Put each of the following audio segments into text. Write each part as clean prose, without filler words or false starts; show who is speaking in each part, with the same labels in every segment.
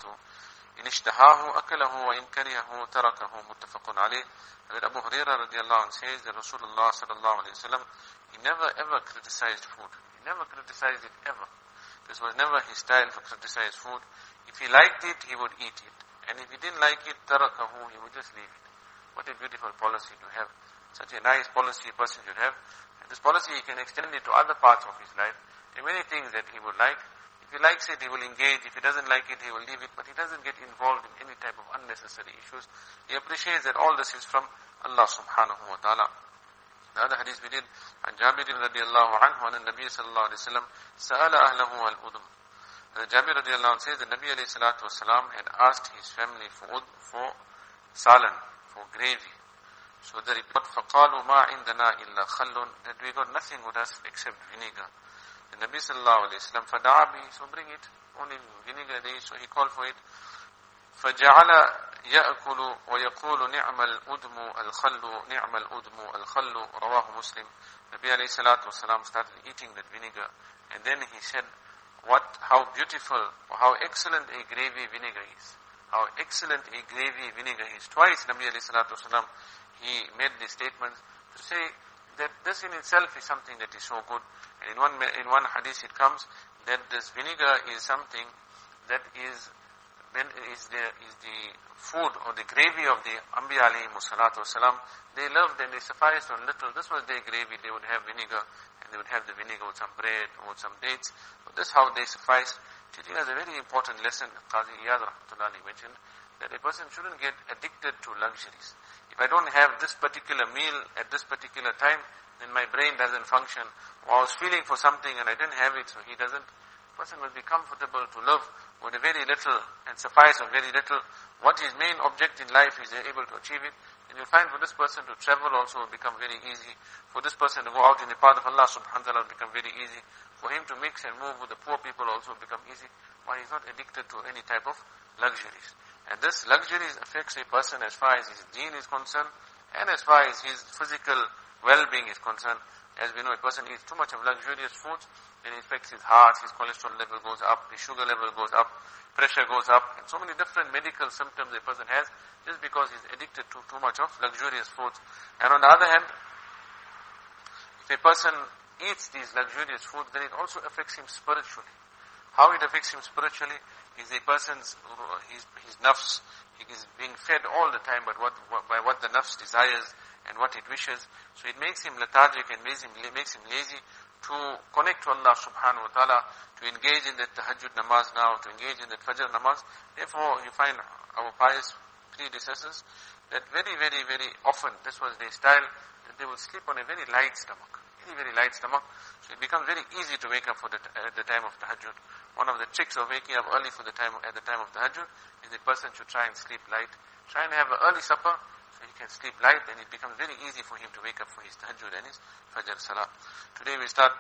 Speaker 1: الصائمة إن اشتهاه أكله وإن كرهه تركه متفق عليه. That Abu Hurairah radiallahu anh says that Rasulullah sallallahu alayhi wa sallam, he never ever criticized food. He never criticized it ever. This was never his style to criticize food. If he liked it, he would eat it. And if he didn't like it, tarakahu, he would just leave it. What a beautiful policy to have. Such a nice policy a person should have. And this policy he can extend it to other parts of his life. There are many things that he would like. If he likes it, he will engage. If he doesn't like it, he will leave it. But he doesn't get involved in any type of unnecessary issues. He appreciates that all this is from Allah subhanahu wa ta'ala. The other hadith we did, and Jabir radiallahu anhu, and Nabi sallallahu alayhi wa sallam, sa'ala ahlahu al-udum. Jabir radiallahu anhu says that Nabi alayhi salatu wasalam had asked his family for salan, for gravy. So the report, فَقَالُوا مَا عِنْدَنَا إِلَّا خَلٌّ, that we got nothing with us except vinegar. The Nabi sallallahu alayhi wa sallam, فَدَعَ بِهِ, so bring it, only vinegar there, so he called for it. فَجَعَلَ يَأْكُلُ وَيَقُولُ نِعْمَ الْأُدْمُ الْخَلُّ نِعْمَ الْأُدْمُ الْخَلُّ رواه Muslim. Nabi alayhi salatu wasalam started eating that vinegar, and then he said, how beautiful, or how excellent a gravy vinegar is. How excellent a gravy vinegar is. Twice Nabi alayhi salatu wasalam, he made these statements to say that this in itself is something that is so good. And in one hadith it comes that this vinegar is something that is the food or the gravy of the Anbiya alayhimu salatu wasalam. They loved and they sufficed on little. This was their gravy. They would have vinegar, and they would have the vinegar with some bread or with some dates. But this is how they sufficed. Teaching us a very important lesson. Qazi Iyad rahmatullahi mentioned that a person shouldn't get addicted to luxuries. If I don't have this particular meal at this particular time, then my brain doesn't function. Or I was feeling for something and I didn't have it, so he doesn't. The person will be comfortable to live with a very little and suffice of very little. What his main object in life is able to achieve it. And you'll find for this person to travel also will become very easy. For this person to go out in the path of Allah subhanahu wa ta'ala will become very easy. For him to mix and move with the poor people also will become easy. Why he's not addicted to any type of luxuries. And this luxuries affects a person as far as his deen is concerned and as far as his physical well-being is concerned. As we know, a person eats too much of luxurious foods, then it affects his heart, his cholesterol level goes up, his sugar level goes up, pressure goes up, and so many different medical symptoms a person has just because he's addicted to too much of luxurious foods. And on the other hand, if a person eats these luxurious foods, then it also affects him spiritually. How it affects him spiritually is a person's, his nafs, he is being fed all the time by what the nafs desires and what it wishes. So it makes him lethargic and makes him lazy to connect to Allah subhanahu wa ta'ala, to engage in the tahajjud namaz now, to engage in the fajr namaz. Therefore, you find our pious predecessors that very, very, very often, this was their style, that they would sleep on a very light stomach. Very, very light stomach. So it becomes very easy to wake up at the time of tahajjud. One of the tricks of waking up early at the time of tahajjud is the person should try and sleep light. Try and have an early supper, so he can sleep light, and it becomes very easy for him to wake up for his tahajjud and his fajr salah. Today we start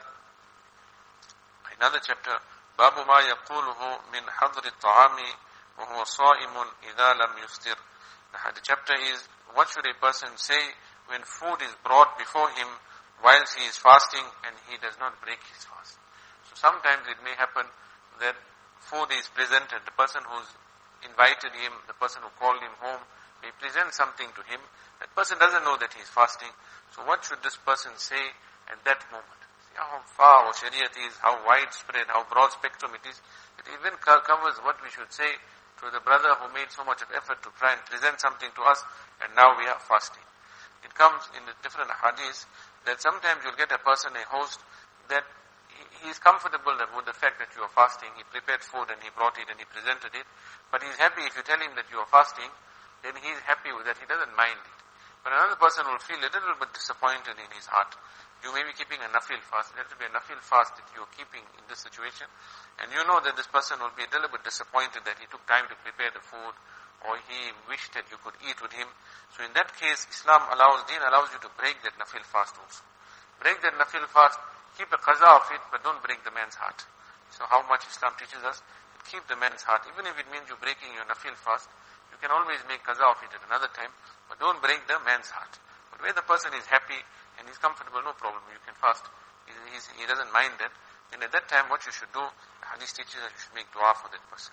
Speaker 1: another chapter, باب ما يقوله من حضر الطعام وهو صائم إذا لم يفطر. The chapter is, what should a person say when food is brought before him whilst he is fasting and he does not break his fast. So sometimes it may happen that food is presented, the person who's invited him, the person who called him home, may present something to him. That person doesn't know that he is fasting. So what should this person say at that moment? See how far our Shariat is, how widespread, how broad spectrum it is. It even covers what we should say to the brother who made so much of effort to try and present something to us, and now we are fasting. It comes in the different hadiths that sometimes you'll get a person, a host, that he is comfortable with the fact that you are fasting. He prepared food and he brought it and he presented it. But he's happy if you tell him that you are fasting, then he's happy with that. He doesn't mind it. But another person will feel a little bit disappointed in his heart. You may be keeping a nafil fast. It has to be a nafil fast that you are keeping in this situation. And you know that this person will be a little bit disappointed that he took time to prepare the food, or he wished that you could eat with him. So in that case, Deen allows you to break that nafil fast also. Break that nafil fast, keep a qaza of it, but don't break the man's heart. So how much Islam teaches us? Keep the man's heart. Even if it means you breaking your nafil fast, you can always make qaza of it at another time, but don't break the man's heart. But where the person is happy and is comfortable, no problem, you can fast. He doesn't mind that. Then at that time, what you should do, the hadith teaches that you should make dua for that person.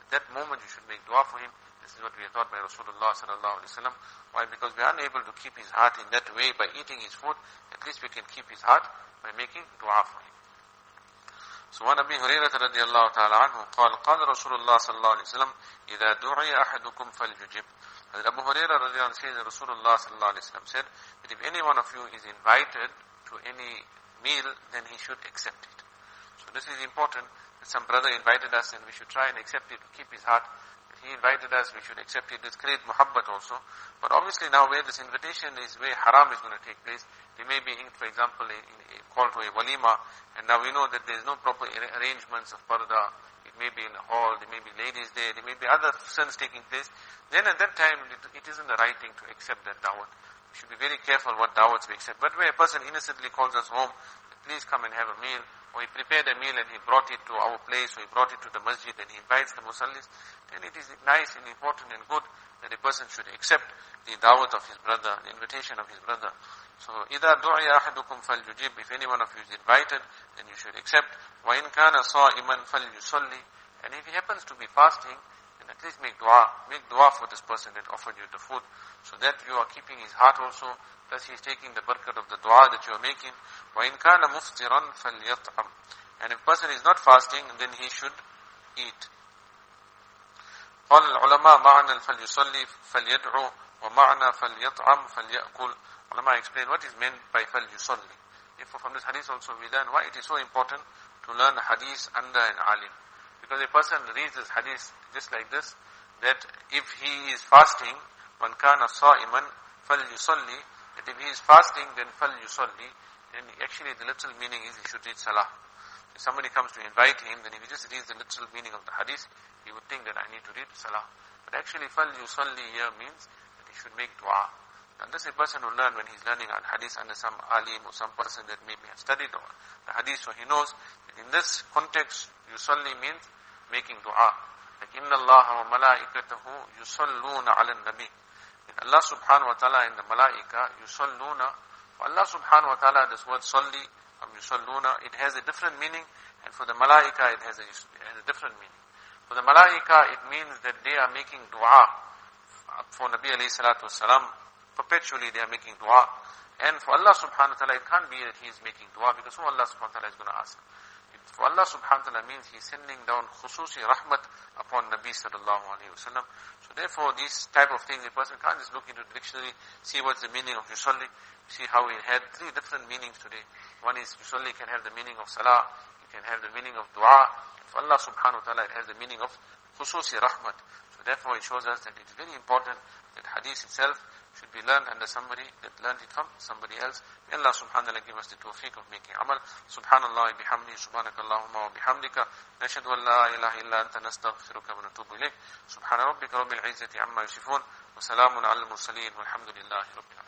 Speaker 1: At that moment you should make dua for him. This is what we are taught by Rasulullah sallallahu alaihi wasallam. Why? Because we are unable to keep his heart in that way by eating his food. At least we can keep his heart by making dua for him. So one Abu Hurairah radiallahu ta'ala anhu قال رسول الله صلى الله عليه وسلم إذا دعي أحدكم فليجب. Abu Hurairah radiallahu anhu says that Rasulullah sallallahu alaihi wasallam said that if any one of you is invited to any meal, then he should accept it. So this is important. That some brother invited us and we should try and accept it to keep his heart. If he invited us, we should accept it. It's great muhabbat also. But obviously now where this invitation is, where haram is going to take place, they may be, for example, a call to a walima, and now we know that there is no proper arrangements of parda. It may be in a hall, there may be ladies there may be other sins taking place. Then at that time, it isn't the right thing to accept that da'wat. We should be very careful what da'wats we accept. But where a person innocently calls us home, please come and have a meal, or he prepared a meal and he brought it to our place, or he brought it to the masjid and he invites the musallis, then it is nice and important and good that a person should accept the da'wat of his brother, the invitation of his brother. So, إِذَا دُعِيَ أَحَدُكُمْ فَلْيُجِبْ. If any one of you is invited, then you should accept. وَإِنْ كَانَ صَائِمًا فَلْيُصَلِّ. And if he happens to be fasting, then at least make dua for this person that offered you the food, so that you are keeping his heart also, plus he is taking the barakat of the dua that you are making. وَإِنْ كَانَ مُفْطِرًا فَلْيَطْعَمْ. And if a person is not fasting, then he should eat. قال العلماء معنى فليصلي فليدعو ومعنى فليطعم فليأكل. Ulama explain what is meant by فليصلي. Therefore from this hadith also we learn why it is so important to learn hadith under an alim. Because a person reads this hadith just like this, that if he is fasting, man kana sa'iman falyusalli, that if he is fasting, then falyusalli, then actually the literal meaning is he should read salah. If somebody comes to invite him, then if he just reads the literal meaning of the hadith, he would think that I need to read salah. But actually falyusalli here means that he should make dua. And this a person will learn when he's learning al hadith under some alim or some person that maybe has studied the hadith, so he knows that in this context, yusalli means making dua. Like, inna Allah wa malaikatahu yusalluna ala nabi. Allah subhanahu wa ta'ala and the malaika yusalluna. Allah subhanahu wa ta'ala, this word salli, yusalluna, it has a different meaning, and for the malaika it has a different meaning. For the malaika, it means that they are making dua for Nabi alayhi salatu wasalam. Perpetually they are making dua. And for Allah subhanahu wa ta'ala, it can't be that he is making dua, because who Allah subhanahu wa ta'ala is going to ask? For Allah subhanahu wa ta'ala means he is sending down khususi rahmat upon Nabi sallallahu alayhi wa sallam. So therefore these type of things, a person can't just look into the dictionary, see what's the meaning of yusalli. See how we had three different meanings today. One is yusalli can have the meaning of salah, it can have the meaning of dua. For Allah subhanahu wa ta'ala, it has the meaning of khususi rahmat. So therefore it shows us that it's very important that hadith itself should be learned under somebody that learned it from somebody else. May Allah subhanahu wa ta'ala give us the tawfiq of making amal. Subhanallah bihamdi, subhanakallahumma wa bihamdika, nashhadu an la ilaha illa anta nastaghfiruka wa natubu ilayk. Subhana rabbika rabbil izzati amma yasifun, wa salamun ala al-mursaleen, walhamdulillahi rabbil alamin.